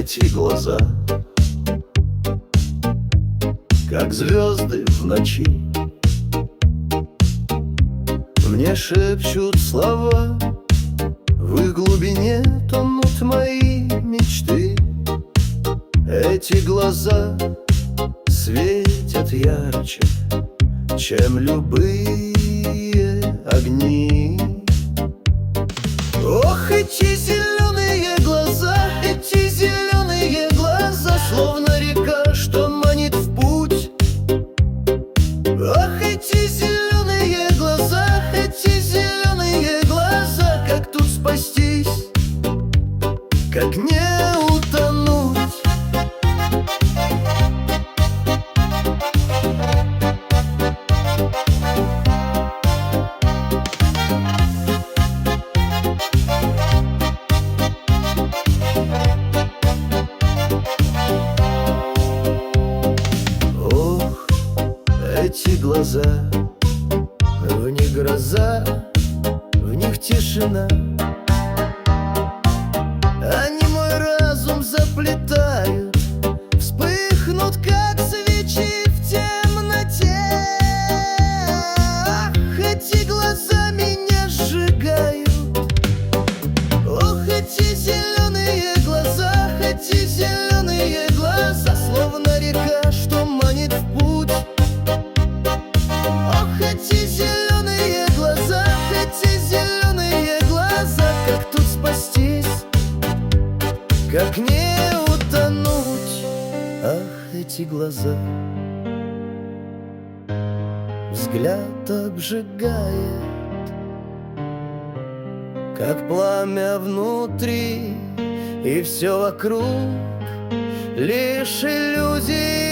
эти глаза, как звезды в ночи, мне шепчут слова, в их глубине тонут мои мечты. Эти глаза светят ярче, чем любые огни. Ох, эти зеленые глаза, словно река, что манит в путь. Ах, эти зеленые глаза, как тут спастись, как не утонуть. Эти глаза, в них гроза, в них тишина. Они мой разум заплетают, вспыхнут, как свечи в темноте. Ах, эти глаза меня сжигают. Ох, эти зеленые глаза, словно река, что манит в путь. Эти зеленые глаза, как тут спастись, как не утонуть. Ах, эти глаза, взгляд обжигает, как пламя внутри, и все вокруг лишь иллюзии.